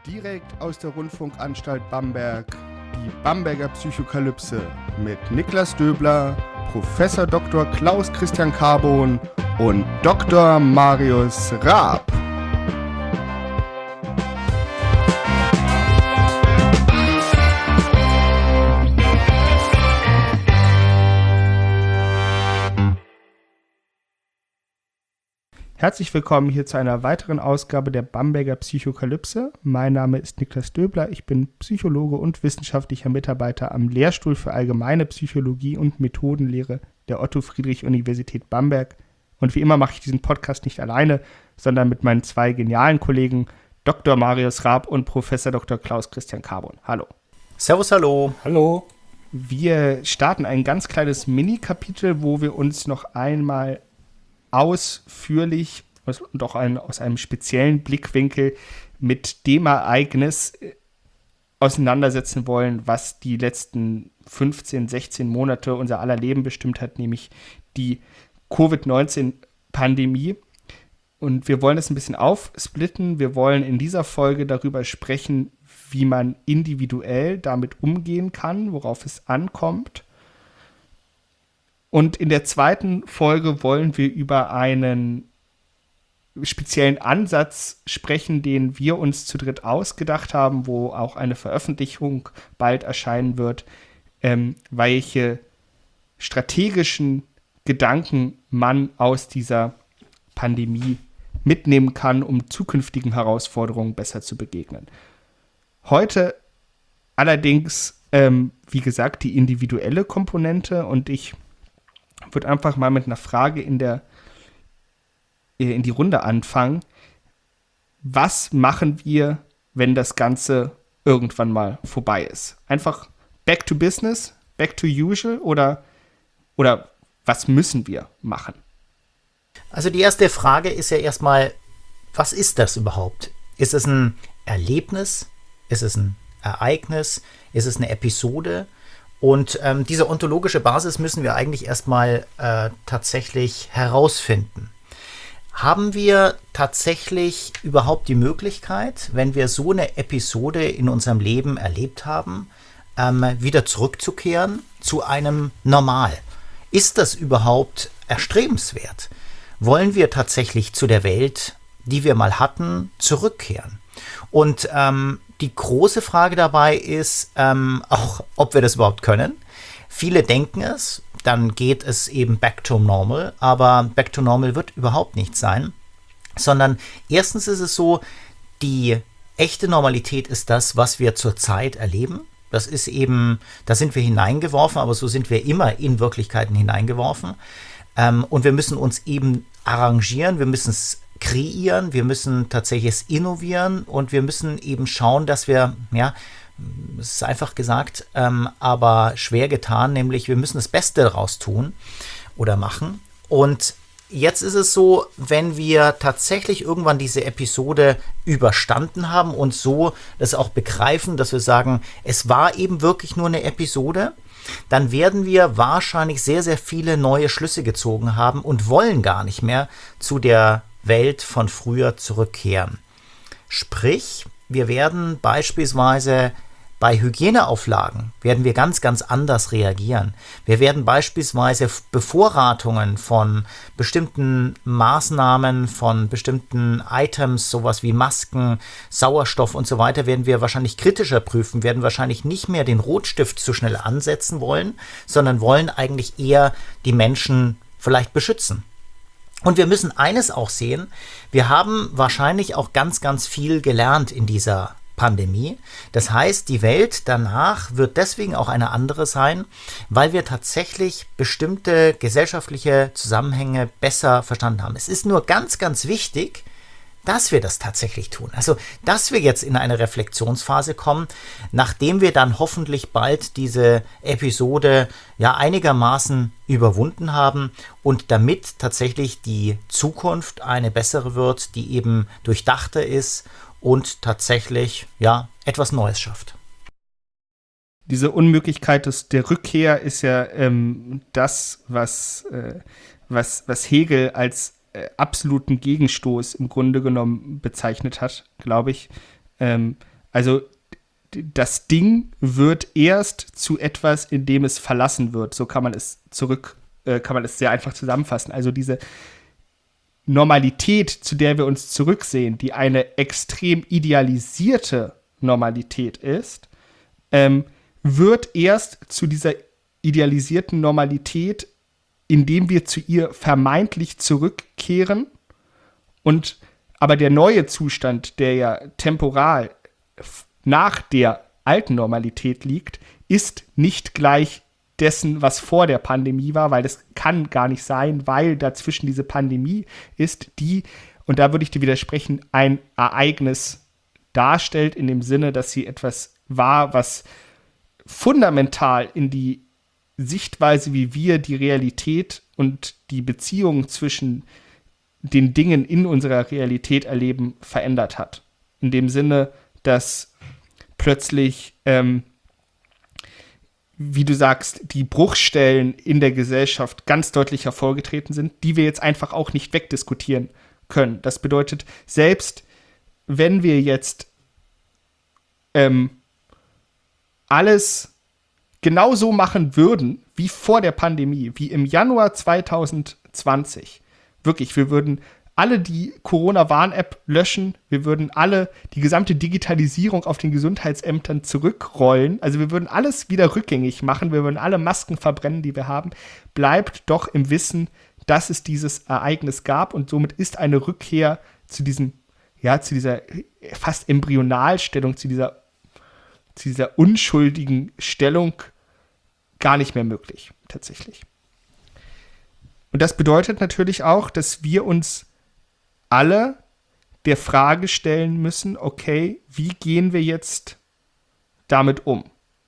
Direkt aus der Rundfunkanstalt Bamberg, die Bamberger Psychokalypse mit Niklas Döbler, Professor Dr. Klaus Christian Carbon und Dr. Marius Raab. Herzlich willkommen hier zu einer weiteren Ausgabe der Bamberger Psychokalypse. Mein Name ist Niklas Döbler, ich bin Psychologe und wissenschaftlicher Mitarbeiter am Lehrstuhl für Allgemeine Psychologie und Methodenlehre der Otto-Friedrich-Universität Bamberg. Und wie immer mache ich diesen Podcast nicht alleine, sondern mit meinen zwei genialen Kollegen Dr. Marius Raab und Professor Dr. Klaus Christian Carbon. Hallo. Servus, hallo. Hallo. Wir starten ein ganz kleines Mini-Kapitel, wo wir uns noch einmal ausführlich und auch aus einem speziellen Blickwinkel mit dem Ereignis auseinandersetzen wollen, was die letzten 15, 16 Monate unser aller Leben bestimmt hat, nämlich die Covid-19-Pandemie. Und wir wollen das ein bisschen aufsplitten. Wir wollen in dieser Folge darüber sprechen, wie man individuell damit umgehen kann, worauf es ankommt. Und in der zweiten Folge wollen wir über einen speziellen Ansatz sprechen, den wir uns zu dritt ausgedacht haben, wo auch eine Veröffentlichung bald erscheinen wird, welche strategischen Gedanken man aus dieser Pandemie mitnehmen kann, um zukünftigen Herausforderungen besser zu begegnen. Heute allerdings, wie gesagt, die individuelle Komponente, und ich würde einfach mal mit einer Frage in die Runde anfangen. Was machen wir, wenn das Ganze irgendwann mal vorbei ist? Einfach back to business, back to usual oder was müssen wir machen? Also die erste Frage ist ja erstmal, was ist das überhaupt? Ist es ein Erlebnis? Ist es ein Ereignis? Ist es eine Episode? Und diese ontologische Basis müssen wir eigentlich erstmal tatsächlich herausfinden. Haben wir tatsächlich überhaupt die Möglichkeit, wenn wir so eine Episode in unserem Leben erlebt haben, wieder zurückzukehren zu einem Normal? Ist das überhaupt erstrebenswert? Wollen wir tatsächlich zu der Welt, die wir mal hatten, zurückkehren? Und die große Frage dabei ist auch, ob wir das überhaupt können. Viele denken es, dann geht es eben back to normal, aber back to normal wird überhaupt nicht sein, sondern erstens ist es so, die echte Normalität ist das, was wir zurzeit erleben. Das ist eben, da sind wir hineingeworfen, aber so sind wir immer in Wirklichkeiten hineingeworfen. Und wir müssen uns eben arrangieren, wir müssen es kreieren, wir müssen tatsächlich es innovieren und wir müssen eben schauen, dass wir, ja, es ist einfach gesagt, aber schwer getan, nämlich wir müssen das Beste daraus tun oder machen. Und jetzt ist es so, wenn wir tatsächlich irgendwann diese Episode überstanden haben und so das auch begreifen, dass wir sagen, es war eben wirklich nur eine Episode, dann werden wir wahrscheinlich sehr, sehr viele neue Schlüsse gezogen haben und wollen gar nicht mehr zu der Welt von früher zurückkehren. Sprich, wir werden beispielsweise bei Hygieneauflagen werden wir ganz, ganz anders reagieren. Wir werden beispielsweise Bevorratungen von bestimmten Maßnahmen, von bestimmten Items, sowas wie Masken, Sauerstoff und so weiter, werden wir wahrscheinlich kritischer prüfen, werden wahrscheinlich nicht mehr den Rotstift zu schnell ansetzen wollen, sondern wollen eigentlich eher die Menschen vielleicht beschützen. Und wir müssen eines auch sehen, wir haben wahrscheinlich auch ganz, ganz viel gelernt in dieser Pandemie. Das heißt, die Welt danach wird deswegen auch eine andere sein, weil wir tatsächlich bestimmte gesellschaftliche Zusammenhänge besser verstanden haben. Es ist nur ganz, ganz wichtig, dass wir das tatsächlich tun. Also, dass wir jetzt in eine Reflexionsphase kommen, nachdem wir dann hoffentlich bald diese Episode ja einigermaßen überwunden haben und damit tatsächlich die Zukunft eine bessere wird, die eben durchdachter ist und tatsächlich ja etwas Neues schafft. Diese Unmöglichkeit der Rückkehr ist ja das, was Hegel als absoluten Gegenstoß im Grunde genommen bezeichnet hat, glaube ich. Also das Ding wird erst zu etwas, in dem es verlassen wird. So kann man es sehr einfach zusammenfassen. Also diese Normalität, zu der wir uns zurücksehen, die eine extrem idealisierte Normalität ist, wird erst zu dieser idealisierten Normalität, indem wir zu ihr vermeintlich zurückkehren. Aber der neue Zustand, der ja temporal nach der alten Normalität liegt, ist nicht gleich dessen, was vor der Pandemie war, weil das kann gar nicht sein, weil dazwischen diese Pandemie ist, die, und da würde ich dir widersprechen, ein Ereignis darstellt, in dem Sinne, dass sie etwas war, was fundamental in die Sichtweise, wie wir die Realität und die Beziehung zwischen den Dingen in unserer Realität erleben, verändert hat. In dem Sinne, dass plötzlich, wie du sagst, die Bruchstellen in der Gesellschaft ganz deutlich hervorgetreten sind, die wir jetzt einfach auch nicht wegdiskutieren können. Das bedeutet, selbst wenn wir jetzt alles genauso machen würden, wie vor der Pandemie, wie im Januar 2020, wirklich, wir würden alle die Corona-Warn-App löschen, wir würden alle die gesamte Digitalisierung auf den Gesundheitsämtern zurückrollen, also wir würden alles wieder rückgängig machen, wir würden alle Masken verbrennen, die wir haben, bleibt doch im Wissen, dass es dieses Ereignis gab und somit ist eine Rückkehr zu diesem, ja, zu dieser fast Embryonalstellung, zu dieser unschuldigen Stellung gar nicht mehr möglich, tatsächlich. Und das bedeutet natürlich auch, dass wir uns alle der Frage stellen müssen, okay, wie gehen wir jetzt damit um?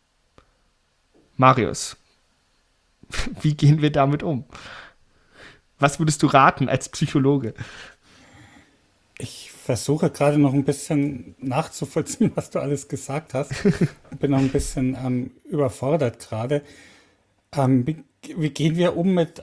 Marius, wie gehen wir damit um? Was würdest du raten als Psychologe? Ich versuche gerade noch ein bisschen nachzuvollziehen, was du alles gesagt hast. Bin noch ein bisschen überfordert gerade. Wie gehen wir um mit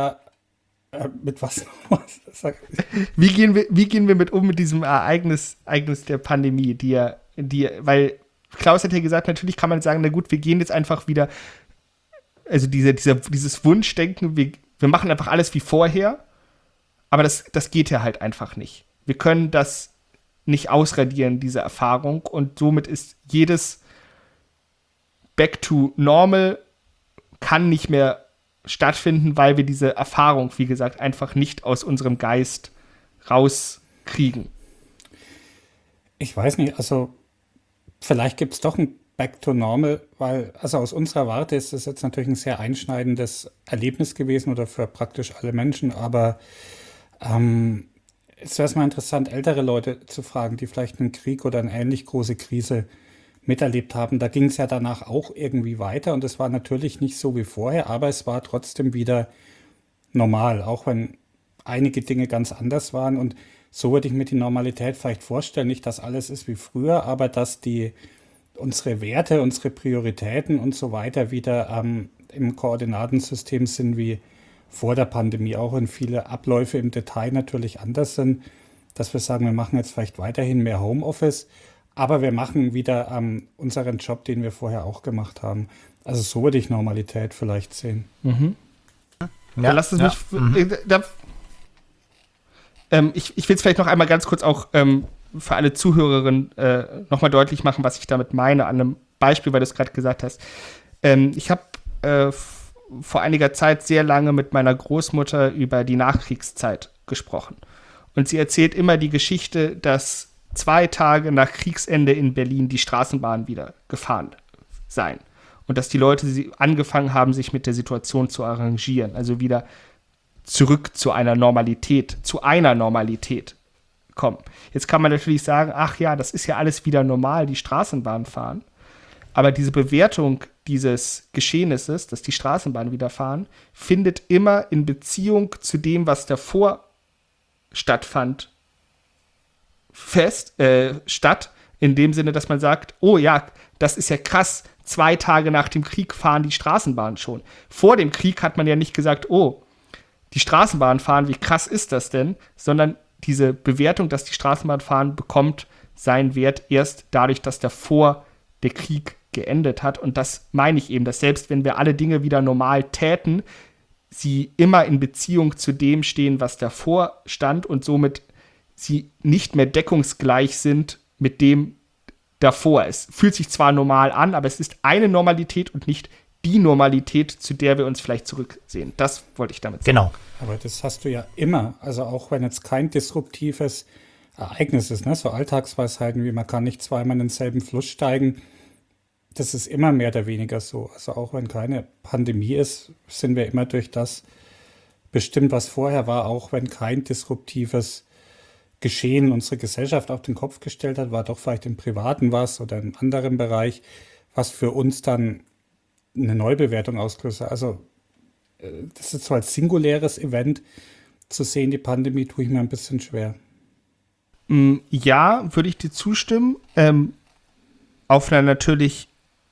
was? Wie gehen wir mit diesem Ereignis der Pandemie, weil Klaus hat ja gesagt, natürlich kann man sagen, na gut, wir gehen jetzt einfach wieder, also dieses Wunschdenken, wir machen einfach alles wie vorher, aber das geht ja halt einfach nicht. Wir können das nicht ausradieren, diese Erfahrung, und somit ist jedes Back to Normal kann nicht mehr stattfinden, weil wir diese Erfahrung, wie gesagt, einfach nicht aus unserem Geist rauskriegen. Ich weiß nicht, also vielleicht gibt es doch ein Back to Normal, weil, also aus unserer Warte ist das jetzt natürlich ein sehr einschneidendes Erlebnis gewesen oder für praktisch alle Menschen, aber es wäre mal interessant, ältere Leute zu fragen, die vielleicht einen Krieg oder eine ähnlich große Krise miterlebt haben. Da ging es ja danach auch irgendwie weiter und es war natürlich nicht so wie vorher, aber es war trotzdem wieder normal, auch wenn einige Dinge ganz anders waren. Und so würde ich mir die Normalität vielleicht vorstellen, nicht, dass alles ist wie früher, aber dass unsere Werte, unsere Prioritäten und so weiter wieder im Koordinatensystem sind wie vor der Pandemie, auch wenn viele Abläufe im Detail natürlich anders sind, dass wir sagen, wir machen jetzt vielleicht weiterhin mehr Homeoffice, aber wir machen wieder unseren Job, den wir vorher auch gemacht haben. Also so würde ich Normalität vielleicht sehen. Mhm. Ja, lass es mich. Ich will es vielleicht noch einmal ganz kurz auch für alle Zuhörerinnen nochmal deutlich machen, was ich damit meine, an einem Beispiel, weil du es gerade gesagt hast. Ich habe vor einiger Zeit sehr lange mit meiner Großmutter über die Nachkriegszeit gesprochen. Und sie erzählt immer die Geschichte, dass 2 Tage nach Kriegsende in Berlin die Straßenbahn wieder gefahren seien. Und dass die Leute angefangen haben, sich mit der Situation zu arrangieren. Also wieder zurück zu einer Normalität kommen. Jetzt kann man natürlich sagen, ach ja, das ist ja alles wieder normal, die Straßenbahn fahren. Aber diese Bewertung dieses Geschehnisses, dass die Straßenbahn wieder fahren, findet immer in Beziehung zu dem, was davor stattfand, statt, in dem Sinne, dass man sagt, oh ja, das ist ja krass, 2 Tage nach dem Krieg fahren die Straßenbahnen schon. Vor dem Krieg hat man ja nicht gesagt, oh, die Straßenbahnen fahren, wie krass ist das denn? Sondern diese Bewertung, dass die Straßenbahn fahren, bekommt seinen Wert erst dadurch, dass davor der Krieg geendet hat. Und das meine ich eben, dass selbst wenn wir alle Dinge wieder normal täten, sie immer in Beziehung zu dem stehen, was davor stand und somit sie nicht mehr deckungsgleich sind mit dem davor. Es fühlt sich zwar normal an, aber es ist eine Normalität und nicht die Normalität, zu der wir uns vielleicht zurücksehen. Das wollte ich damit sagen. Genau. Aber das hast du ja immer. Also auch wenn jetzt kein disruptives Ereignis ist, ne? So Alltagsweisheiten wie man kann nicht zweimal in denselben Fluss steigen, das ist immer mehr oder weniger so. Also auch wenn keine Pandemie ist, sind wir immer durch das bestimmt, was vorher war. Auch wenn kein disruptives Geschehen unsere Gesellschaft auf den Kopf gestellt hat, war doch vielleicht im Privaten was oder im anderen Bereich, was für uns dann eine Neubewertung ausgelöst hat. Also das ist so als singuläres Event zu sehen, die Pandemie, tue ich mir ein bisschen schwer. Ja, würde ich dir zustimmen. Auf einer natürlich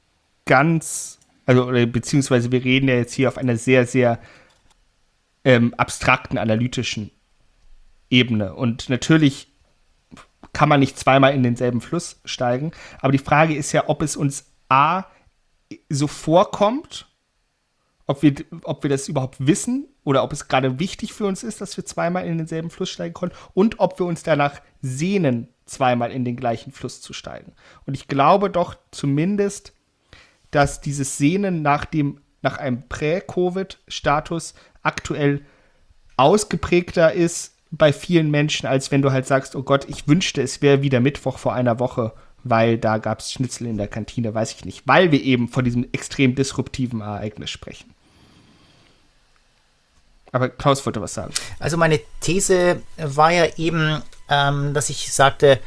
beziehungsweise wir reden ja jetzt hier auf einer sehr, sehr abstrakten, analytischen Ebene. Und natürlich kann man nicht zweimal in denselben Fluss steigen. Aber die Frage ist ja, ob es uns so vorkommt, ob wir das überhaupt wissen oder ob es gerade wichtig für uns ist, dass wir zweimal in denselben Fluss steigen können und ob wir uns danach sehnen, zweimal in den gleichen Fluss zu steigen. Und ich glaube doch zumindest, dass dieses Sehnen nach einem Prä-Covid-Status aktuell ausgeprägter ist bei vielen Menschen, als wenn du halt sagst, oh Gott, ich wünschte, es wäre wieder Mittwoch vor einer Woche, weil da gab es Schnitzel in der Kantine, weiß ich nicht, weil wir eben von diesem extrem disruptiven Ereignis sprechen. Aber Klaus wollte was sagen. Also meine These war ja eben, dass ich sagte,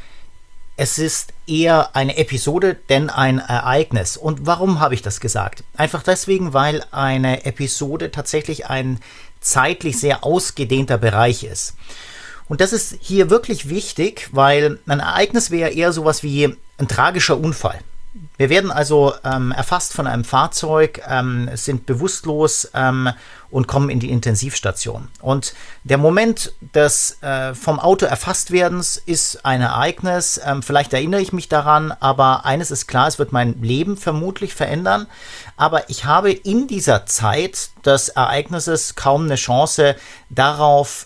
es ist eher eine Episode, denn ein Ereignis. Und warum habe ich das gesagt? Einfach deswegen, weil eine Episode tatsächlich ein zeitlich sehr ausgedehnter Bereich ist. Und das ist hier wirklich wichtig, weil ein Ereignis wäre eher sowas wie ein tragischer Unfall. Wir werden also erfasst von einem Fahrzeug, sind bewusstlos und kommen in die Intensivstation. Und der Moment des vom Auto erfasst werdens ist ein Ereignis. Vielleicht erinnere ich mich daran, aber eines ist klar, es wird mein Leben vermutlich verändern. Aber ich habe in dieser Zeit des Ereignisses kaum eine Chance darauf,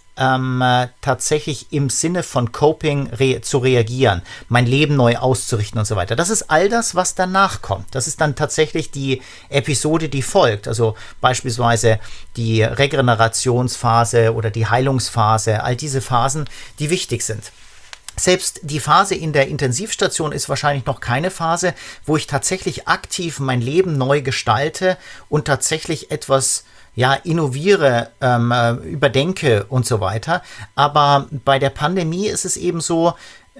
tatsächlich im Sinne von Coping zu reagieren, mein Leben neu auszurichten und so weiter. Das ist all das, was danach kommt. Das ist dann tatsächlich die Episode, die folgt. Also beispielsweise die Regenerationsphase oder die Heilungsphase, all diese Phasen, die wichtig sind. Selbst die Phase in der Intensivstation ist wahrscheinlich noch keine Phase, wo ich tatsächlich aktiv mein Leben neu gestalte und tatsächlich etwas innoviere, überdenke und so weiter. Aber bei der Pandemie ist es eben so,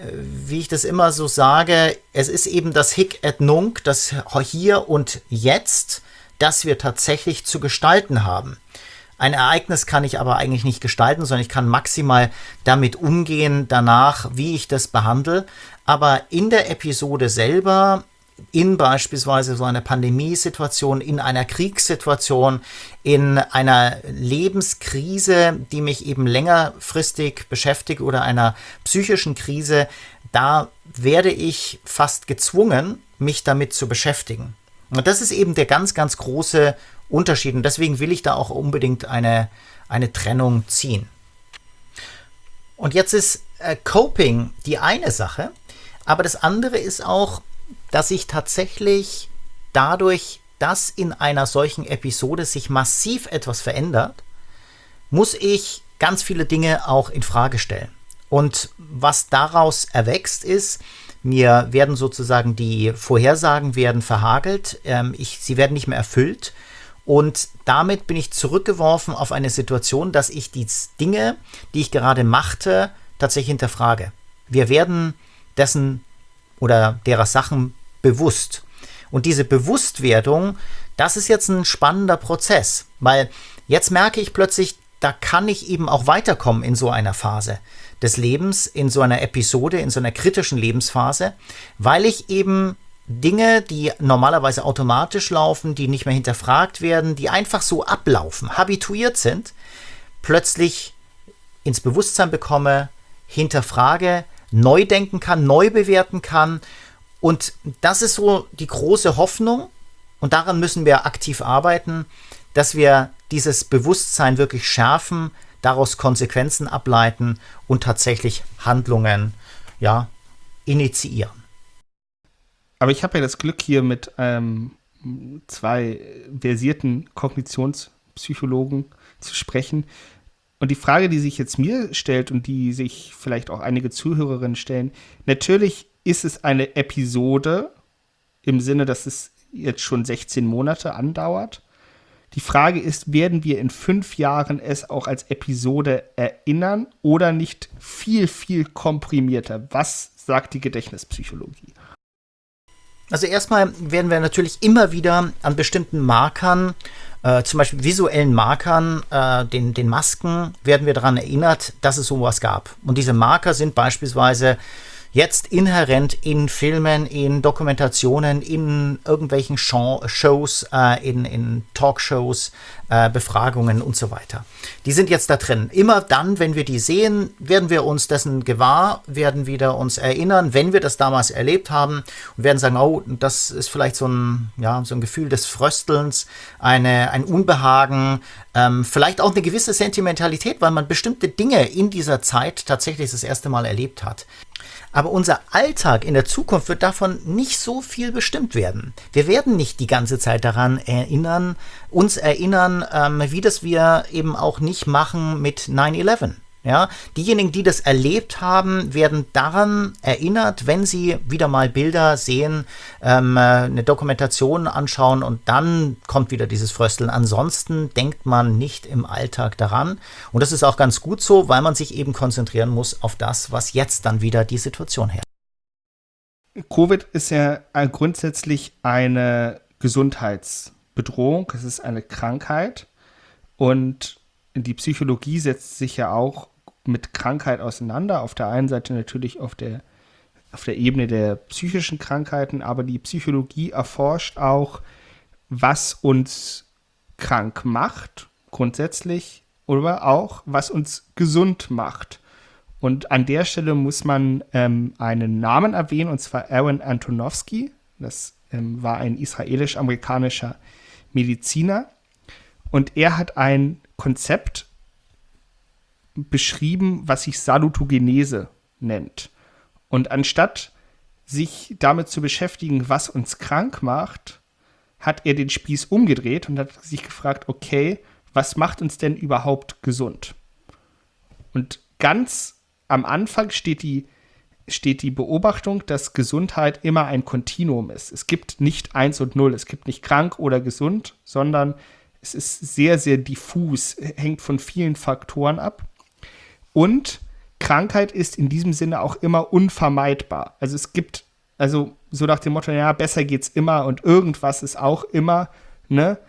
wie ich das immer so sage, es ist eben das Hic et Nunc, das Hier und Jetzt, das wir tatsächlich zu gestalten haben. Ein Ereignis kann ich aber eigentlich nicht gestalten, sondern ich kann maximal damit umgehen danach, wie ich das behandle. Aber in der Episode selber, in beispielsweise so einer Pandemiesituation, in einer Kriegssituation, in einer Lebenskrise, die mich eben längerfristig beschäftigt oder einer psychischen Krise, da werde ich fast gezwungen, mich damit zu beschäftigen. Und das ist eben der ganz, ganz große Unterschied. Und deswegen will ich da auch unbedingt eine Trennung ziehen. Und jetzt ist Coping die eine Sache, aber das andere ist auch, dass ich tatsächlich dadurch, dass in einer solchen Episode sich massiv etwas verändert, muss ich ganz viele Dinge auch in Frage stellen. Und was daraus erwächst ist, mir werden sozusagen die Vorhersagen werden verhagelt, sie werden nicht mehr erfüllt und damit bin ich zurückgeworfen auf eine Situation, dass ich die Dinge, die ich gerade machte, tatsächlich hinterfrage. Wir werden dessen oder derer Sachen bewusst. Und diese Bewusstwerdung, das ist jetzt ein spannender Prozess, weil jetzt merke ich plötzlich, da kann ich eben auch weiterkommen in so einer Phase des Lebens, in so einer Episode, in so einer kritischen Lebensphase, weil ich eben Dinge, die normalerweise automatisch laufen, die nicht mehr hinterfragt werden, die einfach so ablaufen, habituiert sind, plötzlich ins Bewusstsein bekomme, hinterfrage, neu denken kann, neu bewerten kann. Und das ist so die große Hoffnung. Und daran müssen wir aktiv arbeiten, dass wir dieses Bewusstsein wirklich schärfen, daraus Konsequenzen ableiten und tatsächlich Handlungen initiieren. Aber ich habe ja das Glück, hier mit 2 versierten Kognitionspsychologen zu sprechen. Und die Frage, die sich jetzt mir stellt und die sich vielleicht auch einige Zuhörerinnen stellen, natürlich ist es eine Episode im Sinne, dass es jetzt schon 16 Monate andauert. Die Frage ist, werden wir in 5 Jahren es auch als Episode erinnern oder nicht viel, viel komprimierter? Was sagt die Gedächtnispsychologie? Also erstmal werden wir natürlich immer wieder an bestimmten Markern, zum Beispiel visuellen Markern, den Masken, werden wir daran erinnert, dass es sowas gab. Und diese Marker sind beispielsweise jetzt inhärent in Filmen, in Dokumentationen, in irgendwelchen Shows, in Talkshows, Befragungen und so weiter. Die sind jetzt da drin. Immer dann, wenn wir die sehen, werden wir uns dessen gewahr, werden wieder uns erinnern, wenn wir das damals erlebt haben und werden sagen, oh, das ist vielleicht so ein Gefühl des Fröstelns, ein Unbehagen, vielleicht auch eine gewisse Sentimentalität, weil man bestimmte Dinge in dieser Zeit tatsächlich das erste Mal erlebt hat. Aber unser Alltag in der Zukunft wird davon nicht so viel bestimmt werden. Wir werden nicht die ganze Zeit daran uns erinnern, wie das wir eben auch nicht machen mit 9/11. Ja, diejenigen, die das erlebt haben, werden daran erinnert, wenn sie wieder mal Bilder sehen, eine Dokumentation anschauen und dann kommt wieder dieses Frösteln. Ansonsten denkt man nicht im Alltag daran. Und das ist auch ganz gut so, weil man sich eben konzentrieren muss auf das, was jetzt dann wieder die Situation herrscht. Covid ist ja grundsätzlich eine Gesundheitsbedrohung. Es ist eine Krankheit. Und die Psychologie setzt sich ja auch mit Krankheit auseinander. Auf der einen Seite natürlich auf der Ebene der psychischen Krankheiten, aber die Psychologie erforscht auch, was uns krank macht, grundsätzlich, oder auch, was uns gesund macht. Und an der Stelle muss man einen Namen erwähnen, und zwar Aaron Antonovsky. Das war ein israelisch-amerikanischer Mediziner. Und er hat ein Konzept beschrieben, was sich Salutogenese nennt. Und anstatt sich damit zu beschäftigen, was uns krank macht, hat er den Spieß umgedreht und hat sich gefragt, okay, was macht uns denn überhaupt gesund? Und ganz am Anfang steht die Beobachtung, dass Gesundheit immer ein Kontinuum ist. Es gibt nicht 1 und 0, es gibt nicht krank oder gesund, sondern es ist sehr, sehr diffus, hängt von vielen Faktoren ab. Und Krankheit ist in diesem Sinne auch immer unvermeidbar. Also es gibt, so nach dem Motto, ja, besser geht's immer und irgendwas ist auch immer, ne?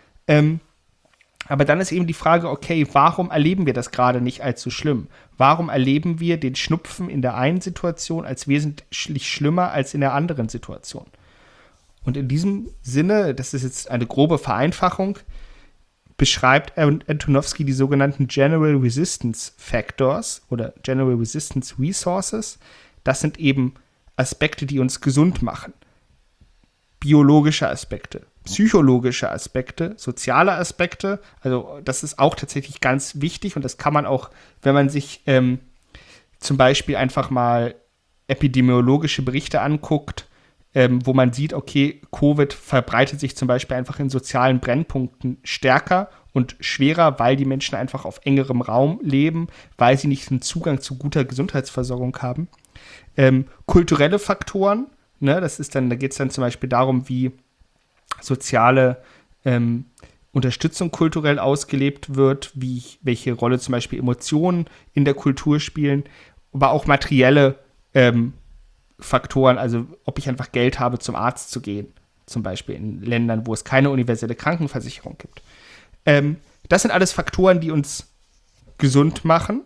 Aber dann ist eben die Frage, okay, warum erleben wir das gerade nicht als so schlimm? Warum erleben wir den Schnupfen in der einen Situation als wesentlich schlimmer als in der anderen Situation? Und in diesem Sinne, das ist jetzt eine grobe Vereinfachung, beschreibt Antonovsky die sogenannten General Resistance Factors oder General Resistance Resources. Das sind eben Aspekte, die uns gesund machen. Biologische Aspekte, psychologische Aspekte, soziale Aspekte. Also das ist auch tatsächlich ganz wichtig und das kann man auch, wenn man sich zum Beispiel einfach mal epidemiologische Berichte anguckt, wo man sieht, okay, Covid verbreitet sich zum Beispiel einfach in sozialen Brennpunkten stärker und schwerer, weil die Menschen einfach auf engerem Raum leben, weil sie nicht einen Zugang zu guter Gesundheitsversorgung haben. Kulturelle Faktoren, ne, da geht es dann zum Beispiel darum, wie soziale Unterstützung kulturell ausgelebt wird, welche Rolle zum Beispiel Emotionen in der Kultur spielen, aber auch materielle Faktoren, also ob ich einfach Geld habe, zum Arzt zu gehen, zum Beispiel in Ländern, wo es keine universelle Krankenversicherung gibt. Das sind alles Faktoren, die uns gesund machen.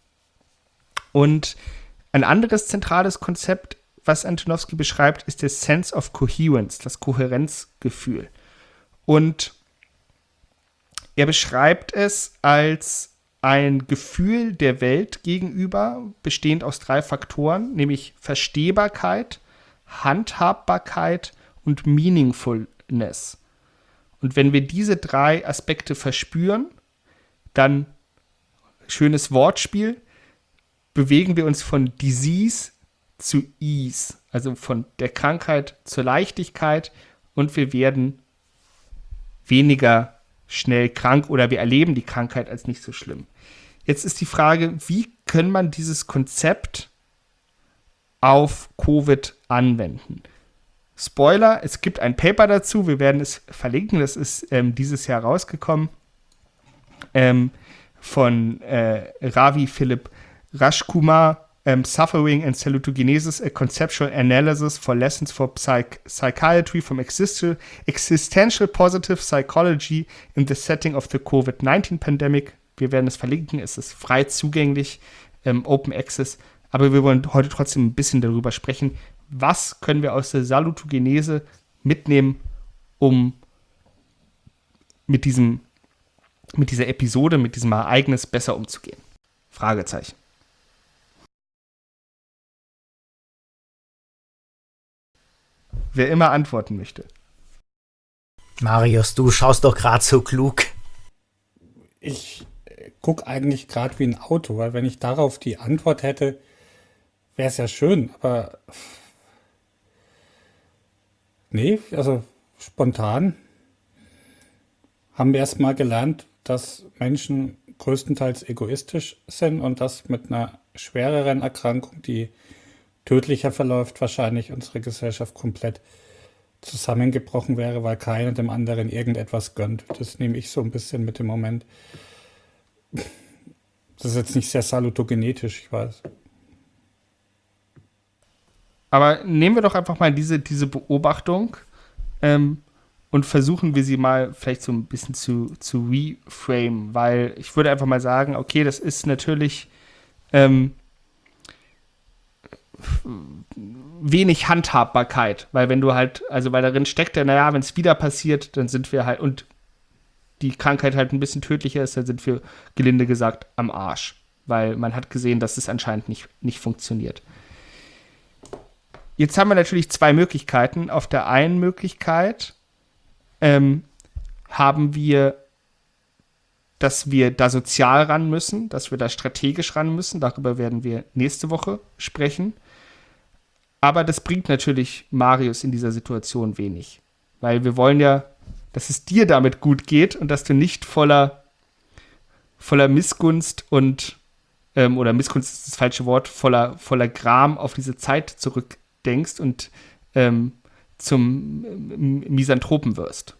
Und ein anderes zentrales Konzept, was Antonovsky beschreibt, ist der Sense of Coherence, das Kohärenzgefühl. Und er beschreibt es als ein Gefühl der Welt gegenüber, bestehend aus 3 Faktoren, nämlich Verstehbarkeit, Handhabbarkeit und Meaningfulness. Und wenn wir diese 3 Aspekte verspüren, dann, schönes Wortspiel, bewegen wir uns von Disease zu Ease, also von der Krankheit zur Leichtigkeit, und wir werden weniger schnell krank oder wir erleben die Krankheit als nicht so schlimm. Jetzt ist die Frage, wie kann man dieses Konzept auf Covid anwenden? Spoiler, es gibt ein Paper dazu, wir werden es verlinken, das ist dieses Jahr rausgekommen, von Ravi Philip Rajkumar, Suffering and Salutogenesis, a Conceptual Analysis for Lessons for Psychiatry from Existential Positive Psychology in the Setting of the COVID-19 Pandemic. Wir werden es verlinken, es ist frei zugänglich, Open Access, aber wir wollen heute trotzdem ein bisschen darüber sprechen, was können wir aus der Salutogenese mitnehmen, um mit dieser Episode, mit diesem Ereignis besser umzugehen. Fragezeichen. Wer immer antworten möchte. Marius, du schaust doch gerade so klug. Ich gucke eigentlich gerade wie ein Auto, weil wenn ich darauf die Antwort hätte, wäre es ja schön, aber nee, also spontan haben wir erstmal gelernt, dass Menschen größtenteils egoistisch sind und dass mit einer schwereren Erkrankung, die tödlicher verläuft, wahrscheinlich unsere Gesellschaft komplett zusammengebrochen wäre, weil keiner dem anderen irgendetwas gönnt. Das nehme ich so ein bisschen mit dem Moment. Das ist jetzt nicht sehr salutogenetisch, ich weiß. Aber nehmen wir doch einfach mal diese Beobachtung und versuchen wir sie mal vielleicht so ein bisschen zu reframe, weil ich würde einfach mal sagen, okay, das ist natürlich wenig Handhabbarkeit, weil wenn du halt, also weil darin steckt ja, naja, wenn es wieder passiert, dann sind wir halt, und die Krankheit halt ein bisschen tödlicher ist, dann sind wir, gelinde gesagt, am Arsch, weil man hat gesehen, dass es anscheinend nicht funktioniert. Jetzt haben wir natürlich 2 Möglichkeiten. Auf der einen Möglichkeit haben wir, dass wir da sozial ran müssen, dass wir da strategisch ran müssen. Darüber werden wir nächste Woche sprechen. Aber das bringt natürlich Marius in dieser Situation wenig. Weil wir wollen ja, dass es dir damit gut geht und dass du nicht voller Missgunst und oder Missgunst ist das falsche Wort, voller Gram auf diese Zeit zurückdenkst und zum Misanthropen wirst.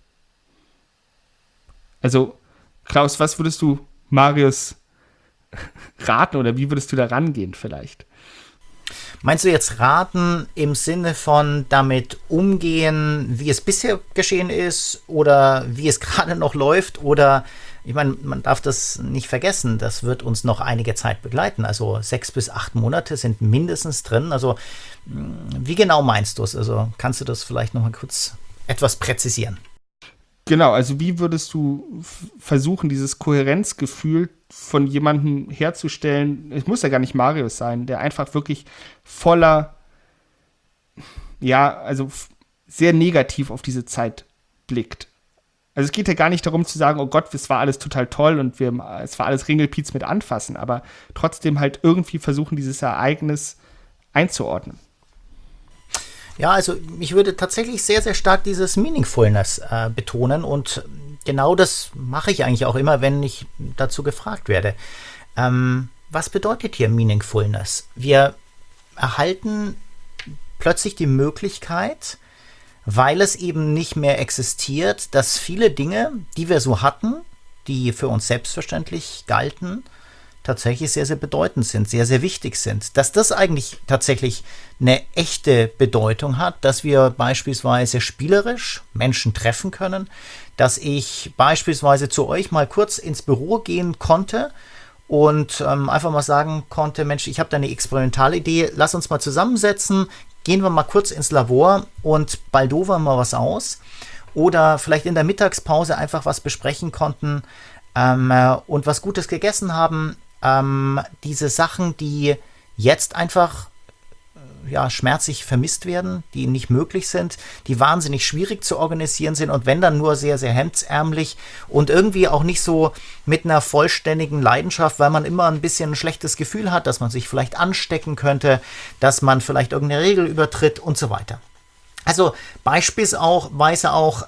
Also, Klaus, was würdest du Marius raten oder wie würdest du da rangehen vielleicht? Meinst du jetzt raten im Sinne von damit umgehen, wie es bisher geschehen ist oder wie es gerade noch läuft? Oder, ich meine, man darf das nicht vergessen, das wird uns noch einige Zeit begleiten. Also 6 bis 8 Monate sind mindestens drin. Also wie genau meinst du es? Also kannst du das vielleicht noch mal kurz etwas präzisieren? Genau, also wie würdest du versuchen, dieses Kohärenzgefühl von jemandem herzustellen, es muss ja gar nicht Marius sein, der einfach wirklich voller, ja, also sehr negativ auf diese Zeit blickt. Also es geht ja gar nicht darum zu sagen, oh Gott, es war alles total toll und es war alles Ringelpiez mit anfassen, aber trotzdem halt irgendwie versuchen, dieses Ereignis einzuordnen. Ja, also ich würde tatsächlich sehr, sehr stark dieses Meaningfulness betonen und genau das mache ich eigentlich auch immer, wenn ich dazu gefragt werde. Was bedeutet hier Meaningfulness? Wir erhalten plötzlich die Möglichkeit, weil es eben nicht mehr existiert, dass viele Dinge, die wir so hatten, die für uns selbstverständlich galten, tatsächlich sehr, sehr bedeutend sind, sehr, sehr wichtig sind. Dass das eigentlich tatsächlich eine echte Bedeutung hat, dass wir beispielsweise spielerisch Menschen treffen können, dass ich beispielsweise zu euch mal kurz ins Büro gehen konnte und einfach mal sagen konnte, Mensch, ich habe da eine Experimentalidee, lass uns mal zusammensetzen, gehen wir mal kurz ins Labor und baldowern mal was aus. Oder vielleicht in der Mittagspause einfach was besprechen konnten, und was Gutes gegessen haben. Diese Sachen, die jetzt einfach schmerzlich vermisst werden, die nicht möglich sind, die wahnsinnig schwierig zu organisieren sind und wenn dann nur sehr, sehr hemdsärmlich und irgendwie auch nicht so mit einer vollständigen Leidenschaft, weil man immer ein bisschen ein schlechtes Gefühl hat, dass man sich vielleicht anstecken könnte, dass man vielleicht irgendeine Regel übertritt und so weiter. Also beispielsweise auch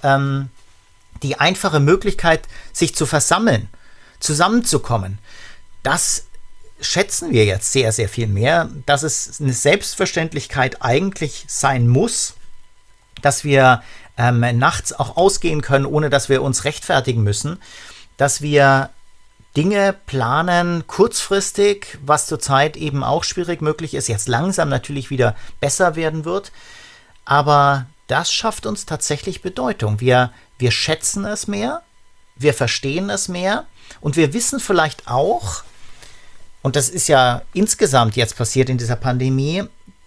die einfache Möglichkeit, sich zu versammeln, zusammenzukommen, das schätzen wir jetzt sehr, sehr viel mehr, dass es eine Selbstverständlichkeit eigentlich sein muss, dass wir nachts auch ausgehen können, ohne dass wir uns rechtfertigen müssen, dass wir Dinge planen kurzfristig, was zurzeit eben auch schwierig möglich ist, jetzt langsam natürlich wieder besser werden wird, aber das schafft uns tatsächlich Bedeutung. Wir schätzen es mehr, wir verstehen es mehr und wir wissen vielleicht auch, und das ist ja insgesamt jetzt passiert in dieser Pandemie,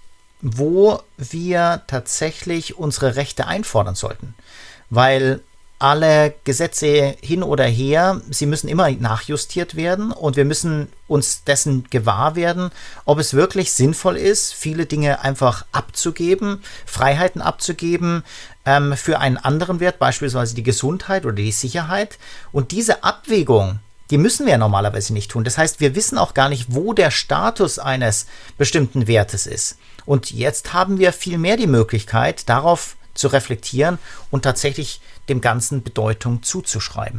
wo wir tatsächlich unsere Rechte einfordern sollten. Weil alle Gesetze hin oder her, sie müssen immer nachjustiert werden und wir müssen uns dessen gewahr werden, ob es wirklich sinnvoll ist, viele Dinge einfach abzugeben, Freiheiten abzugeben für einen anderen Wert, beispielsweise die Gesundheit oder die Sicherheit. Und diese Abwägung, die müssen wir ja normalerweise nicht tun. Das heißt, wir wissen auch gar nicht, wo der Status eines bestimmten Wertes ist. Und jetzt haben wir viel mehr die Möglichkeit, darauf zu reflektieren und tatsächlich dem Ganzen Bedeutung zuzuschreiben.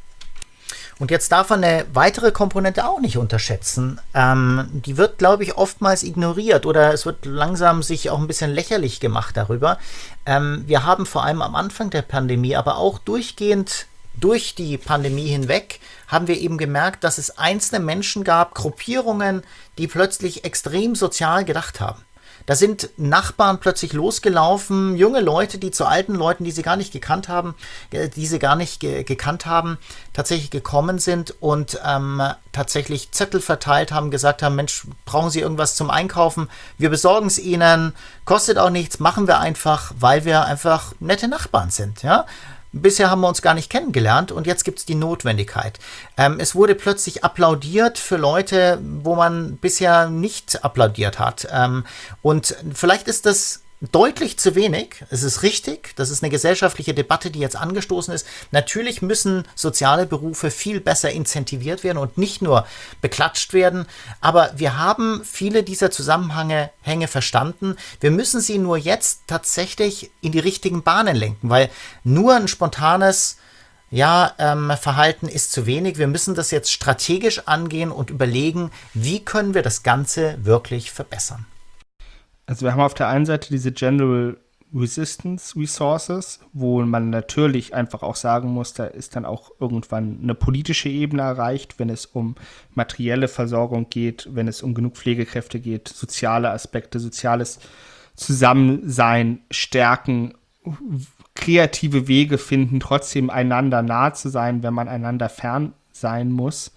Und jetzt darf man eine weitere Komponente auch nicht unterschätzen. Die wird, glaube ich, oftmals ignoriert oder es wird langsam sich auch ein bisschen lächerlich gemacht darüber. Wir haben vor allem am Anfang der Pandemie, aber auch durchgehend durch die Pandemie hinweg haben wir eben gemerkt, dass es einzelne Menschen gab, Gruppierungen, die plötzlich extrem sozial gedacht haben. Da sind Nachbarn plötzlich losgelaufen, junge Leute, die zu alten Leuten, die sie gar nicht gekannt haben, tatsächlich gekommen sind und tatsächlich Zettel verteilt haben, gesagt haben, Mensch, brauchen Sie irgendwas zum Einkaufen? Wir besorgen es Ihnen, kostet auch nichts, machen wir einfach, weil wir einfach nette Nachbarn sind, ja. Bisher haben wir uns gar nicht kennengelernt und jetzt gibt es die Notwendigkeit. Es wurde plötzlich applaudiert für Leute, wo man bisher nicht applaudiert hat. Und vielleicht ist das deutlich zu wenig. Es ist richtig, das ist eine gesellschaftliche Debatte, die jetzt angestoßen ist. Natürlich müssen soziale Berufe viel besser incentiviert werden und nicht nur beklatscht werden. Aber wir haben viele dieser Zusammenhänge verstanden. Wir müssen sie nur jetzt tatsächlich in die richtigen Bahnen lenken, weil nur ein spontanes Verhalten ist zu wenig. Wir müssen das jetzt strategisch angehen und überlegen, wie können wir das Ganze wirklich verbessern. Also wir haben auf der einen Seite diese General Resistance Resources, wo man natürlich einfach auch sagen muss, da ist dann auch irgendwann eine politische Ebene erreicht, wenn es um materielle Versorgung geht, wenn es um genug Pflegekräfte geht, soziale Aspekte, soziales Zusammensein, Stärken, kreative Wege finden, trotzdem einander nah zu sein, wenn man einander fern sein muss.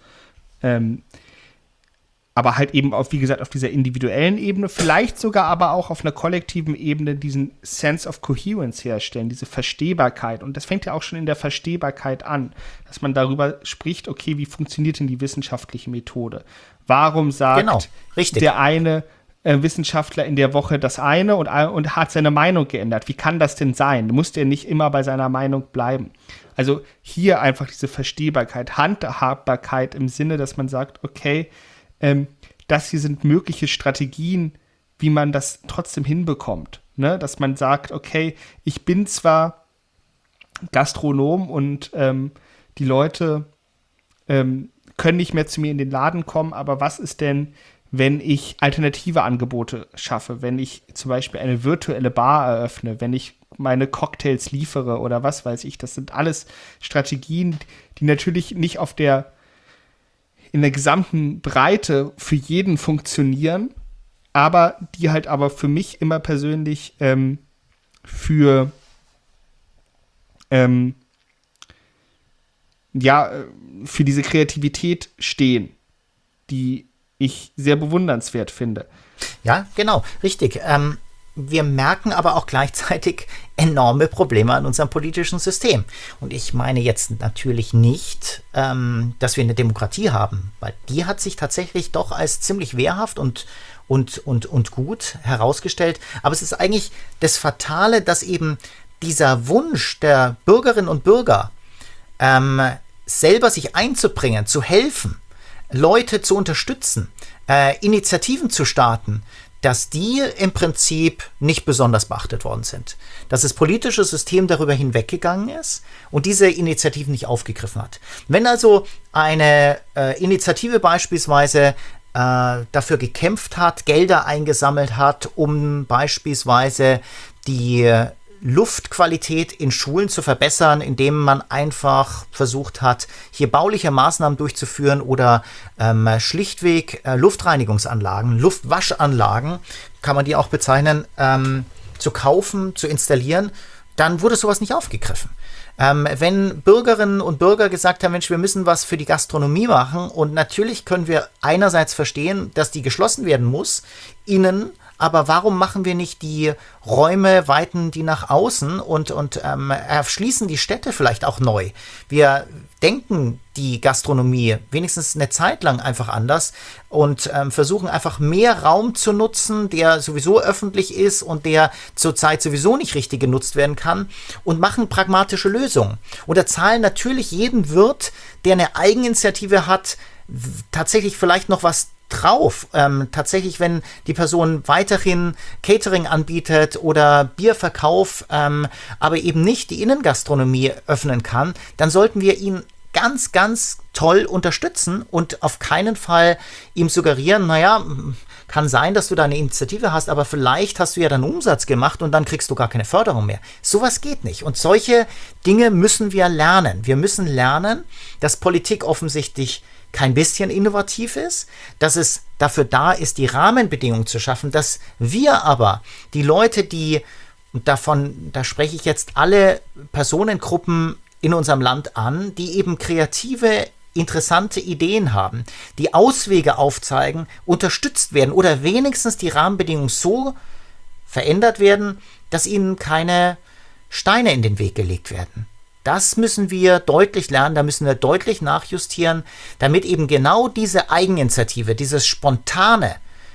Aber halt eben auf, wie gesagt, auf dieser individuellen Ebene, vielleicht sogar aber auch auf einer kollektiven Ebene diesen Sense of Coherence herstellen, diese Verstehbarkeit. Und das fängt ja auch schon in der Verstehbarkeit an, dass man darüber spricht, okay, wie funktioniert denn die wissenschaftliche Methode? Warum sagt der eine Wissenschaftler in der Woche das eine und hat seine Meinung geändert? Wie kann das denn sein? Muss der nicht immer bei seiner Meinung bleiben? Also hier einfach diese Verstehbarkeit, Handhabbarkeit im Sinne, dass man sagt, okay, das hier sind mögliche Strategien, wie man das trotzdem hinbekommt. Ne? Dass man sagt, okay, ich bin zwar Gastronom und die Leute können nicht mehr zu mir in den Laden kommen, aber was ist denn, wenn ich alternative Angebote schaffe, wenn ich zum Beispiel eine virtuelle Bar eröffne, wenn ich meine Cocktails liefere oder was weiß ich. Das sind alles Strategien, die natürlich nicht in der gesamten Breite für jeden funktionieren, aber die halt aber für mich immer persönlich für diese Kreativität stehen, die ich sehr bewundernswert finde. Ja, genau, richtig. wir merken aber auch gleichzeitig enorme Probleme an unserem politischen System. Und ich meine jetzt natürlich nicht, dass wir eine Demokratie haben, weil die hat sich tatsächlich doch als ziemlich wehrhaft und gut herausgestellt. Aber es ist eigentlich das Fatale, dass eben dieser Wunsch der Bürgerinnen und Bürger, selber sich einzubringen, zu helfen, Leute zu unterstützen, Initiativen zu starten, dass die im Prinzip nicht besonders beachtet worden sind. Dass das politische System darüber hinweggegangen ist und diese Initiativen nicht aufgegriffen hat. Wenn also eine Initiative beispielsweise dafür gekämpft hat, Gelder eingesammelt hat, um beispielsweise die Luftqualität in Schulen zu verbessern, indem man einfach versucht hat, hier bauliche Maßnahmen durchzuführen oder schlichtweg Luftreinigungsanlagen, Luftwaschanlagen, kann man die auch bezeichnen, zu kaufen, zu installieren, dann wurde sowas nicht aufgegriffen. Wenn Bürgerinnen und Bürger gesagt haben, Mensch, wir müssen was für die Gastronomie machen und natürlich können wir einerseits verstehen, dass die geschlossen werden muss, innen, aber warum machen wir nicht die Räume, weiten die nach außen und erschließen die Städte vielleicht auch neu? Wir denken die Gastronomie wenigstens eine Zeit lang einfach anders und versuchen einfach mehr Raum zu nutzen, der sowieso öffentlich ist und der zurzeit sowieso nicht richtig genutzt werden kann und machen pragmatische Lösungen. Oder zahlen natürlich jeden Wirt, der eine Eigeninitiative hat, tatsächlich vielleicht noch was drauf. Tatsächlich, wenn die Person weiterhin Catering anbietet oder Bierverkauf, aber eben nicht die Innengastronomie öffnen kann, dann sollten wir ihn ganz, ganz toll unterstützen und auf keinen Fall ihm suggerieren, naja, kann sein, dass du da eine Initiative hast, aber vielleicht hast du ja dann Umsatz gemacht und dann kriegst du gar keine Förderung mehr. Sowas geht nicht. Und solche Dinge müssen wir lernen. Wir müssen lernen, dass Politik offensichtlich kein bisschen innovativ ist, dass es dafür da ist, die Rahmenbedingungen zu schaffen, dass wir aber die Leute, die, und da spreche ich jetzt alle Personengruppen in unserem Land an, die eben kreative, interessante Ideen haben, die Auswege aufzeigen, unterstützt werden oder wenigstens die Rahmenbedingungen so verändert werden, dass ihnen keine Steine in den Weg gelegt werden. Das müssen wir deutlich lernen, da müssen wir deutlich nachjustieren, damit eben genau diese Eigeninitiative, dieses Spontane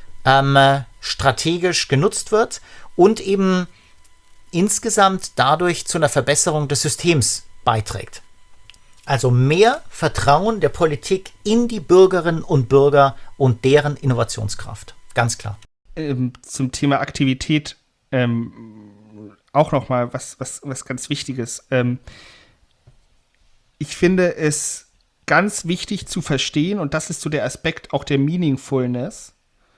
strategisch genutzt wird und eben insgesamt dadurch zu einer Verbesserung des Systems beiträgt. Also mehr Vertrauen der Politik in die Bürgerinnen und Bürger und deren Innovationskraft. Ganz klar. Zum Thema Aktivität auch noch mal was ganz Wichtiges. Ich finde es ganz wichtig zu verstehen, und das ist so der Aspekt auch der Meaningfulness,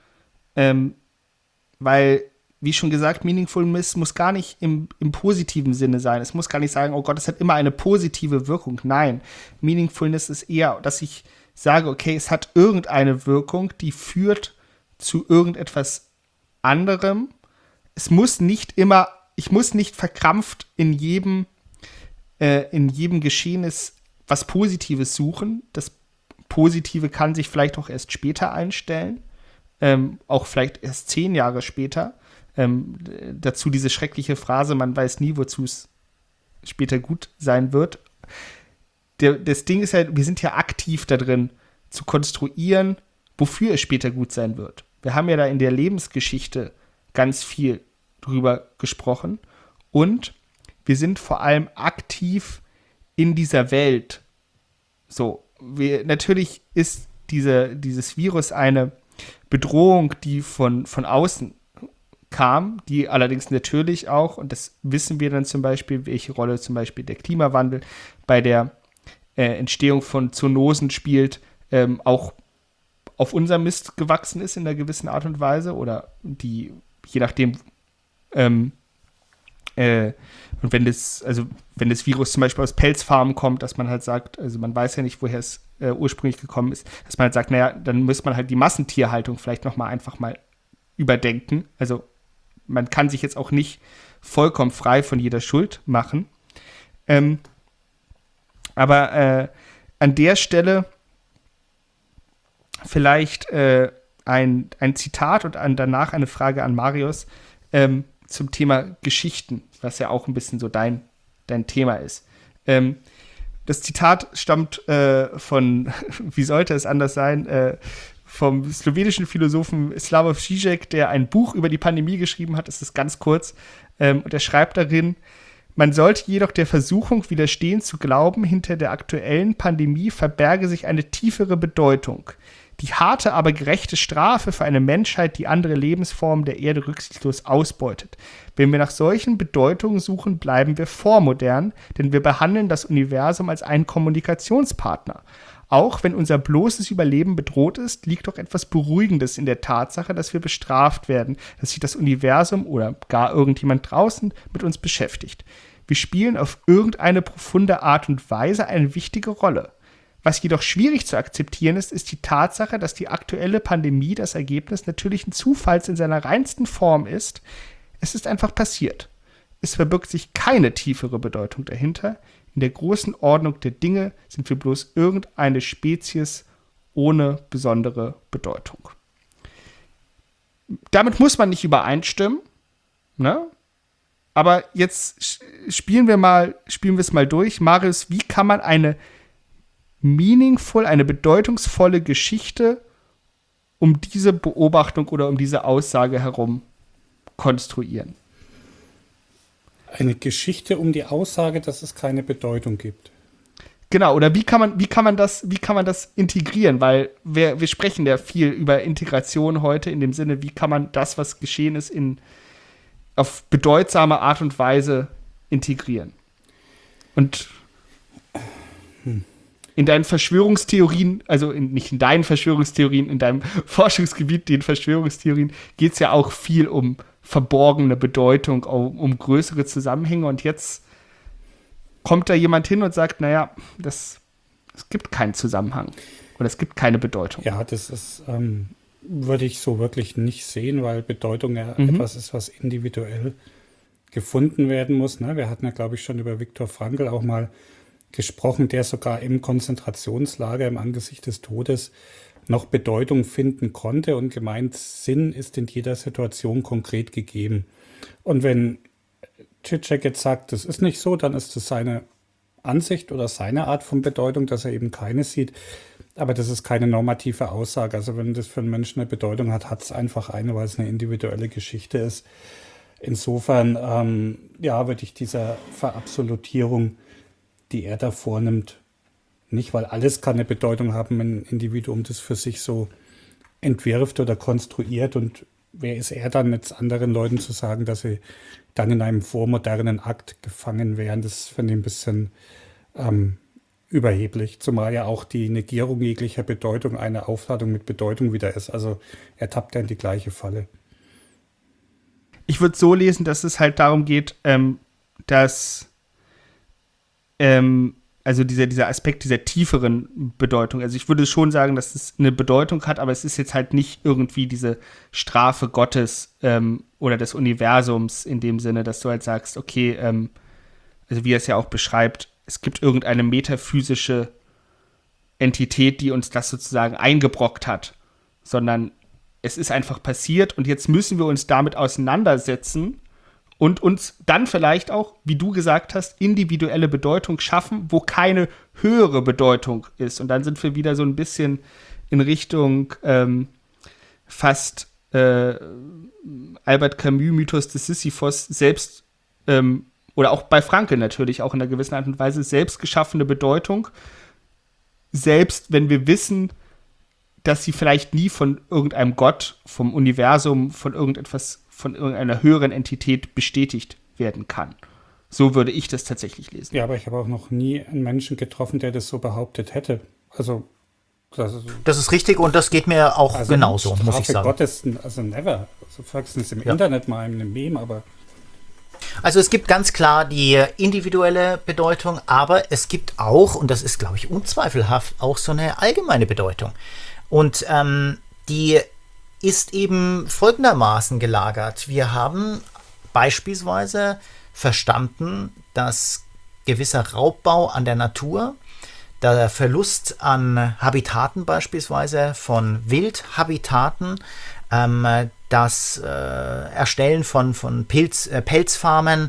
weil, wie schon gesagt, Meaningfulness muss gar nicht im positiven Sinne sein. Es muss gar nicht sagen, oh Gott, es hat immer eine positive Wirkung. Nein, Meaningfulness ist eher, dass ich sage, okay, es hat irgendeine Wirkung, die führt zu irgendetwas anderem. Es muss nicht immer, ich muss nicht verkrampft in jedem Geschehnis was Positives suchen. Das Positive kann sich vielleicht auch erst später einstellen, auch vielleicht erst 10 Jahre später. Dazu diese schreckliche Phrase, man weiß nie, wozu es später gut sein wird. Das Ding ist ja, wir sind ja aktiv da drin, zu konstruieren, wofür es später gut sein wird. Wir haben ja da in der Lebensgeschichte ganz viel drüber gesprochen und wir sind vor allem aktiv in dieser Welt. So, natürlich ist dieses Virus eine Bedrohung, die von außen kam, die allerdings natürlich auch, und das wissen wir dann zum Beispiel, welche Rolle zum Beispiel der Klimawandel bei der Entstehung von Zoonosen spielt, auch auf unser Mist gewachsen ist in einer gewissen Art und Weise oder die, je nachdem, und wenn das Virus zum Beispiel aus Pelzfarmen kommt, dass man halt sagt, also man weiß ja nicht, woher es ursprünglich gekommen ist, dass man halt sagt, naja, dann muss man halt die Massentierhaltung vielleicht nochmal einfach mal überdenken. Also man kann sich jetzt auch nicht vollkommen frei von jeder Schuld machen. Aber an der Stelle vielleicht ein Zitat und danach eine Frage an Marius. zum Thema Geschichten, was ja auch ein bisschen so dein Thema ist. Das Zitat stammt von, wie sollte es anders sein, vom slowenischen Philosophen Slavoj Žižek, der ein Buch über die Pandemie geschrieben hat. Es ist ganz kurz. Und er schreibt darin: Man sollte jedoch der Versuchung widerstehen, zu glauben, hinter der aktuellen Pandemie verberge sich eine tiefere Bedeutung. Die harte, aber gerechte Strafe für eine Menschheit, die andere Lebensformen der Erde rücksichtslos ausbeutet. Wenn wir nach solchen Bedeutungen suchen, bleiben wir vormodern, denn wir behandeln das Universum als einen Kommunikationspartner. Auch wenn unser bloßes Überleben bedroht ist, liegt doch etwas Beruhigendes in der Tatsache, dass wir bestraft werden, dass sich das Universum oder gar irgendjemand draußen mit uns beschäftigt. Wir spielen auf irgendeine profunde Art und Weise eine wichtige Rolle. Was jedoch schwierig zu akzeptieren ist, ist die Tatsache, dass die aktuelle Pandemie das Ergebnis natürlichen Zufalls in seiner reinsten Form ist. Es ist einfach passiert. Es verbirgt sich keine tiefere Bedeutung dahinter. In der großen Ordnung der Dinge sind wir bloß irgendeine Spezies ohne besondere Bedeutung. Damit muss man nicht übereinstimmen, ne? Aber jetzt spielen wir es mal durch. Marius, wie kann man eine bedeutungsvolle Geschichte um diese Beobachtung oder um diese Aussage herum konstruieren? Eine Geschichte um die Aussage, dass es keine Bedeutung gibt. Genau, oder wie kann man das integrieren? Weil wir sprechen ja viel über Integration heute in dem Sinne, wie kann man das, was geschehen ist, auf bedeutsame Art und Weise integrieren? Und in deinen Verschwörungstheorien, also nicht in deinen Verschwörungstheorien, in deinem Forschungsgebiet, den Verschwörungstheorien, geht es ja auch viel um verborgene Bedeutung, um größere Zusammenhänge. Und jetzt kommt da jemand hin und sagt, naja, es gibt keinen Zusammenhang oder es gibt keine Bedeutung. Ja, das ist, würde ich so wirklich nicht sehen, weil Bedeutung ja etwas ist, was individuell gefunden werden muss. Ne? Wir hatten ja, glaube ich, schon über Viktor Frankl auch mal gesprochen, der sogar im Konzentrationslager im Angesicht des Todes noch Bedeutung finden konnte und gemeint, Sinn ist in jeder Situation konkret gegeben. Und wenn Žižek jetzt sagt, das ist nicht so, dann ist das seine Ansicht oder seine Art von Bedeutung, dass er eben keine sieht. Aber das ist keine normative Aussage. Also wenn das für einen Menschen eine Bedeutung hat, hat es einfach eine, weil es eine individuelle Geschichte ist. Insofern, würde ich dieser Verabsolutierung, die er da vornimmt, nicht, weil alles kann eine Bedeutung haben, wenn ein Individuum das für sich so entwirft oder konstruiert. Und wer ist er dann, jetzt anderen Leuten zu sagen, dass sie dann in einem vormodernen Akt gefangen wären? Das finde ich ein bisschen überheblich, zumal ja auch die Negierung jeglicher Bedeutung eine Aufladung mit Bedeutung wieder ist. Also er tappt ja in die gleiche Falle. Ich würde so lesen, dass es halt darum geht, dass also dieser Aspekt dieser tieferen Bedeutung, also ich würde schon sagen, dass es eine Bedeutung hat, aber es ist jetzt halt nicht irgendwie diese Strafe Gottes oder des Universums in dem Sinne, dass du halt sagst, okay, also wie er es ja auch beschreibt, es gibt irgendeine metaphysische Entität, die uns das sozusagen eingebrockt hat, sondern es ist einfach passiert und jetzt müssen wir uns damit auseinandersetzen und uns dann vielleicht auch, wie du gesagt hast, individuelle Bedeutung schaffen, wo keine höhere Bedeutung ist. Und dann sind wir wieder so ein bisschen in Richtung fast Albert Camus, Mythos des Sisyphos, selbst oder auch bei Frankl natürlich, auch in einer gewissen Art und Weise, selbst geschaffene Bedeutung, selbst wenn wir wissen, dass sie vielleicht nie von irgendeinem Gott, vom Universum, von irgendetwas, von irgendeiner höheren Entität bestätigt werden kann. So würde ich das tatsächlich lesen. Ja, aber ich habe auch noch nie einen Menschen getroffen, der das so behauptet hätte. Also das ist richtig und das geht mir auch genauso, muss ich sagen. Gottes, also never. Also höchstens im Internet mal in einem Meme, aber also es gibt ganz klar die individuelle Bedeutung, aber es gibt auch, und das ist, glaube ich, unzweifelhaft, auch so eine allgemeine Bedeutung. Und die ist eben folgendermaßen gelagert. Wir haben beispielsweise verstanden, dass gewisser Raubbau an der Natur, der Verlust an Habitaten beispielsweise von Wildhabitaten, das Erstellen von Pelzfarmen,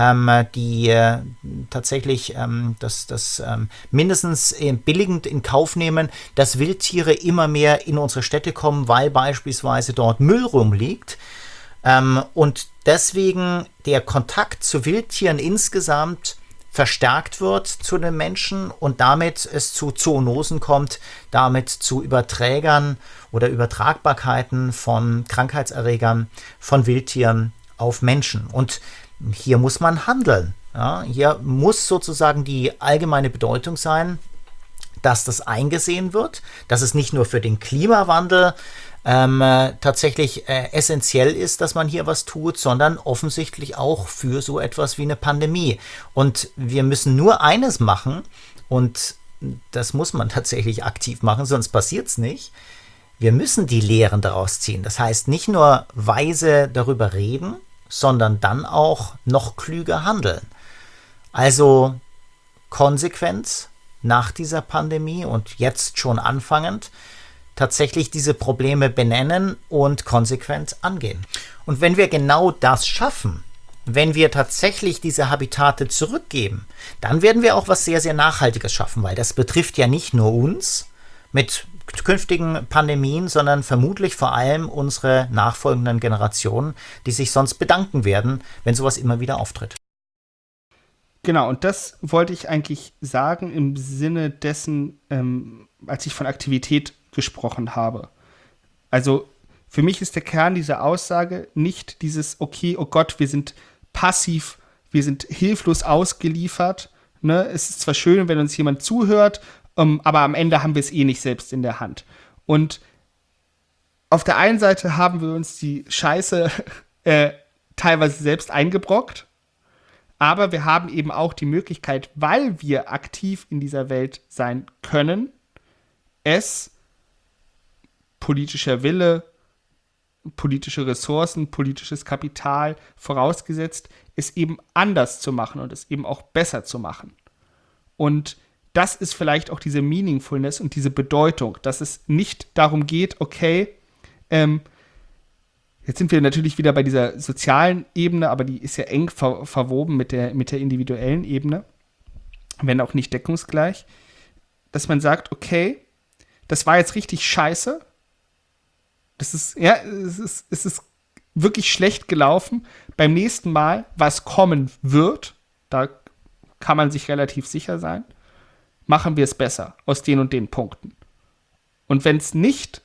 die tatsächlich das mindestens billigend in Kauf nehmen, dass Wildtiere immer mehr in unsere Städte kommen, weil beispielsweise dort Müll rumliegt. Und deswegen der Kontakt zu Wildtieren insgesamt verstärkt wird zu den Menschen und damit es zu Zoonosen kommt, damit zu Überträgern oder Übertragbarkeiten von Krankheitserregern von Wildtieren auf Menschen. Und hier muss man handeln. Ja, hier muss sozusagen die allgemeine Bedeutung sein, dass das eingesehen wird, dass es nicht nur für den Klimawandel tatsächlich essentiell ist, dass man hier was tut, sondern offensichtlich auch für so etwas wie eine Pandemie. Und wir müssen nur eines machen, und das muss man tatsächlich aktiv machen, sonst passiert es nicht. Wir müssen die Lehren daraus ziehen. Das heißt, nicht nur weise darüber reden, sondern dann auch noch klüger handeln. Also Konsequenz nach dieser Pandemie und jetzt schon anfangend, tatsächlich diese Probleme benennen und konsequent angehen. Und wenn wir genau das schaffen, wenn wir tatsächlich diese Habitate zurückgeben, dann werden wir auch was sehr, sehr Nachhaltiges schaffen, weil das betrifft ja nicht nur uns mit künftigen Pandemien, sondern vermutlich vor allem unsere nachfolgenden Generationen, die sich sonst bedanken werden, wenn sowas immer wieder auftritt. Genau, und das wollte ich eigentlich sagen im Sinne dessen, als ich von Aktivität gesprochen habe. Also für mich ist der Kern dieser Aussage nicht dieses, okay, oh Gott, wir sind passiv, wir sind hilflos ausgeliefert. Ne? Es ist zwar schön, wenn uns jemand zuhört, aber am Ende haben wir es eh nicht selbst in der Hand. Und auf der einen Seite haben wir uns die Scheiße teilweise selbst eingebrockt, aber wir haben eben auch die Möglichkeit, weil wir aktiv in dieser Welt sein können, es politischer Wille, politische Ressourcen, politisches Kapital vorausgesetzt, es eben anders zu machen und es eben auch besser zu machen. Und das ist vielleicht auch diese Meaningfulness und diese Bedeutung, dass es nicht darum geht, okay, jetzt sind wir natürlich wieder bei dieser sozialen Ebene, aber die ist ja eng verwoben mit der individuellen Ebene, wenn auch nicht deckungsgleich, dass man sagt, okay, das war jetzt richtig scheiße, es ist wirklich schlecht gelaufen. Beim nächsten Mal, was kommen wird, da kann man sich relativ sicher sein, machen wir es besser aus den und den Punkten. Und wenn es nicht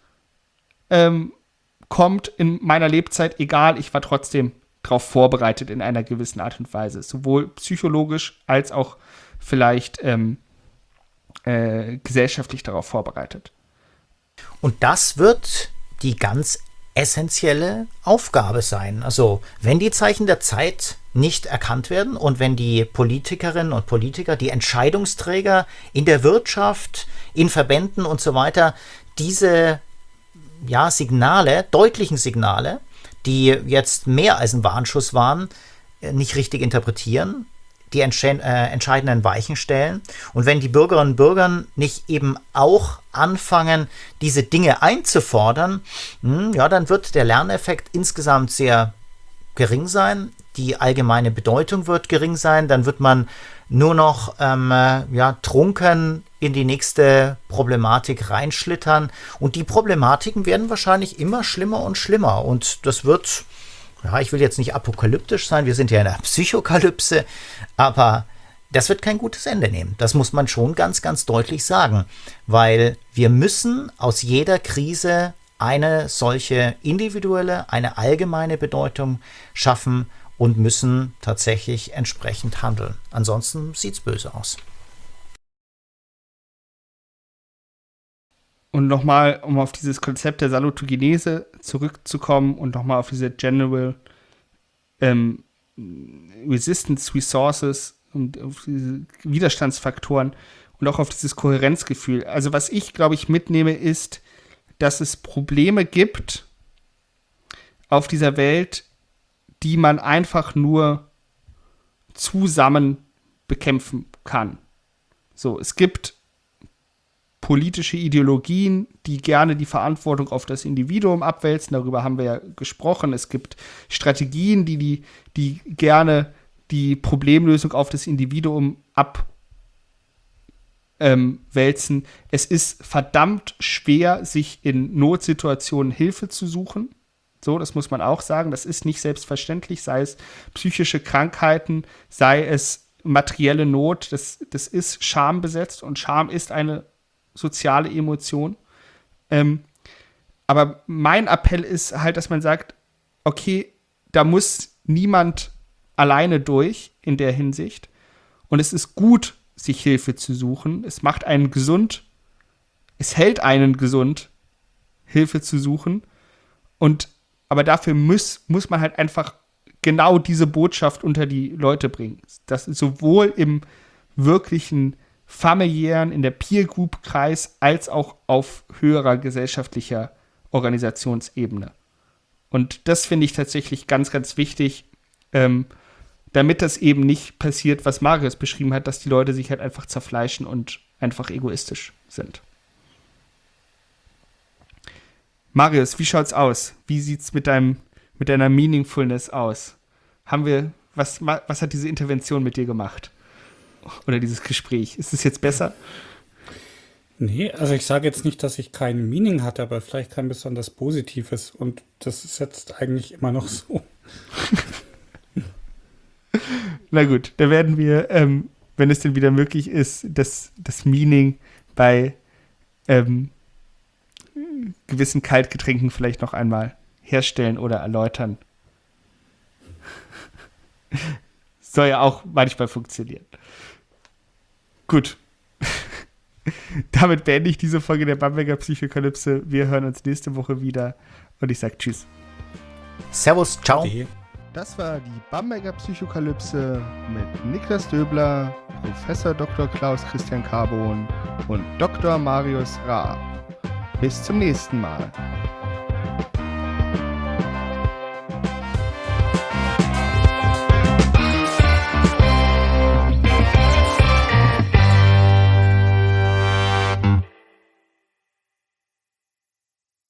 kommt in meiner Lebzeit, egal, ich war trotzdem darauf vorbereitet in einer gewissen Art und Weise, sowohl psychologisch als auch vielleicht gesellschaftlich darauf vorbereitet. Und das wird die ganz essentielle Aufgabe sein. Also wenn die Zeichen der Zeit nicht erkannt werden und wenn die Politikerinnen und Politiker, die Entscheidungsträger in der Wirtschaft, in Verbänden und so weiter, diese Signale, deutlichen Signale, die jetzt mehr als ein Warnschuss waren, nicht richtig interpretieren, die entscheidenden Weichen stellen. Und wenn die Bürgerinnen und Bürger nicht eben auch anfangen, diese Dinge einzufordern, dann wird der Lerneffekt insgesamt sehr gering sein. Die allgemeine Bedeutung wird gering sein. Dann wird man nur noch trunken in die nächste Problematik reinschlittern. Und die Problematiken werden wahrscheinlich immer schlimmer und schlimmer. Und das wird, ich will jetzt nicht apokalyptisch sein, wir sind ja in der Psychokalypse, aber das wird kein gutes Ende nehmen. Das muss man schon ganz, ganz deutlich sagen, weil wir müssen aus jeder Krise eine solche individuelle, eine allgemeine Bedeutung schaffen und müssen tatsächlich entsprechend handeln. Ansonsten sieht es böse aus. Und nochmal, um auf dieses Konzept der Salutogenese zurückzukommen und nochmal auf diese General Resistance Resources und auf diese Widerstandsfaktoren und auch auf dieses Kohärenzgefühl. Also was ich, glaube ich, mitnehme, ist, dass es Probleme gibt auf dieser Welt, die man einfach nur zusammen bekämpfen kann. So, es gibt politische Ideologien, die gerne die Verantwortung auf das Individuum abwälzen. Darüber haben wir ja gesprochen. Es gibt Strategien, die gerne die Problemlösung auf das Individuum abwälzen. Es ist verdammt schwer, sich in Notsituationen Hilfe zu suchen. So, das muss man auch sagen. Das ist nicht selbstverständlich, sei es psychische Krankheiten, sei es materielle Not. Das ist schambesetzt und Scham ist eine soziale Emotion. Aber mein Appell ist halt, dass man sagt, okay, da muss niemand alleine durch in der Hinsicht. Und es ist gut, sich Hilfe zu suchen. Es macht einen gesund, es hält einen gesund, Hilfe zu suchen. Aber dafür muss man halt einfach genau diese Botschaft unter die Leute bringen. Das ist sowohl im wirklichen familiären, in der Peer-Group-Kreis, als auch auf höherer gesellschaftlicher Organisationsebene. Und das finde ich tatsächlich ganz, ganz wichtig, damit das eben nicht passiert, was Marius beschrieben hat, dass die Leute sich halt einfach zerfleischen und einfach egoistisch sind. Marius, wie schaut's aus? Wie sieht's mit deiner Meaningfulness aus? Was hat diese Intervention mit dir gemacht? Oder dieses Gespräch? Ist es jetzt besser? Nee, also ich sage jetzt nicht, dass ich kein Meaning hatte, aber vielleicht kein besonders Positives. Und das ist jetzt eigentlich immer noch so. Na gut, da werden wir, wenn es denn wieder möglich ist, das Meaning bei gewissen Kaltgetränken vielleicht noch einmal herstellen oder erläutern. Soll ja auch manchmal funktionieren. Gut. Damit beende ich diese Folge der Bamberger Psychokalypse. Wir hören uns nächste Woche wieder und ich sage Tschüss. Servus, ciao. Das war die Bamberger Psychokalypse mit Niklas Döbler, Professor Dr. Klaus Christian Carbon und Dr. Marius Raab. Bis zum nächsten Mal.